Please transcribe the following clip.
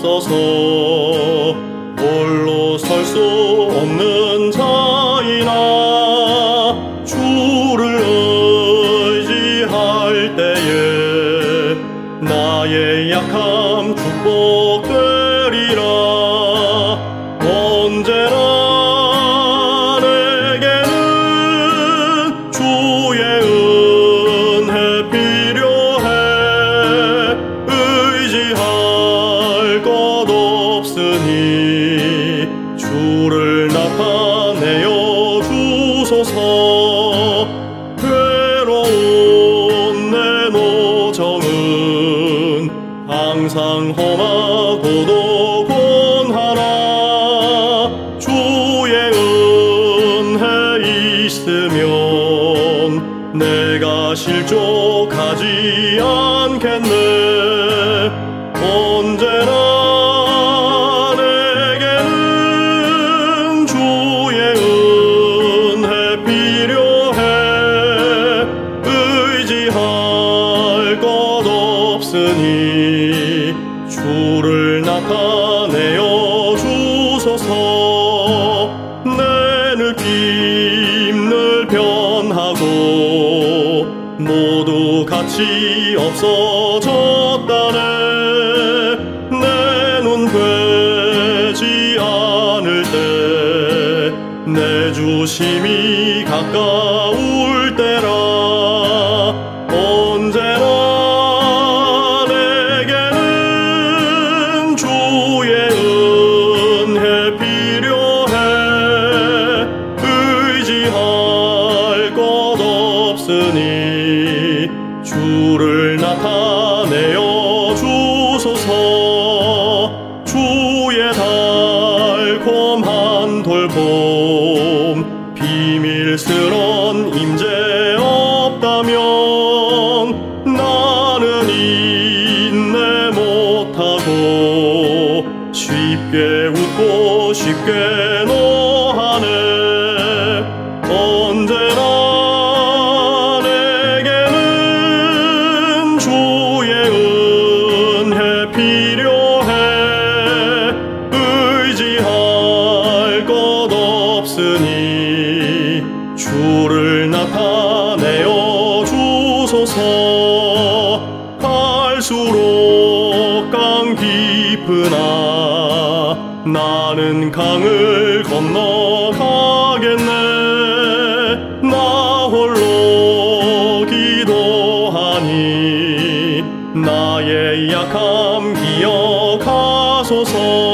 주옵소서. 홀로 설 수 없는 자이나 주를 의지할 때에 나의 약함 축복되리라. 언제나 내게는 주의 은혜 필요해. 의지할 것 없으니 주를 나타내어 주소서. 괴로운 내 노정은 항상 험하고도 고하나 주의 은혜 있으면 내가 실족하지 않겠네. 언제나 내게는 주의 은혜 필요해. 의지할 것 없으니 주를 나타내어 주소서. 내 느낌 늘 변하고 모두 가치 없어졌다네. 내 눈 되지 않을 때 내 주심이 가까울 때라. 언제나 내게는 주의 은혜 필요해. 의지할 것 없으니 주를 나타내어 주소서. 주의 달콤한 돌봄 비밀스런 임재 없다면 나는 인내 못하고 쉽게 웃고 쉽게 노하네. 언제나 내게는 주의 은혜 필요해. 의지할 것 없으니 주를 나타내어 주소서. 갈수록 강 깊으나 나는 강을 건너가겠네. 나 홀로 기도하니 나의 약함 기억하소서.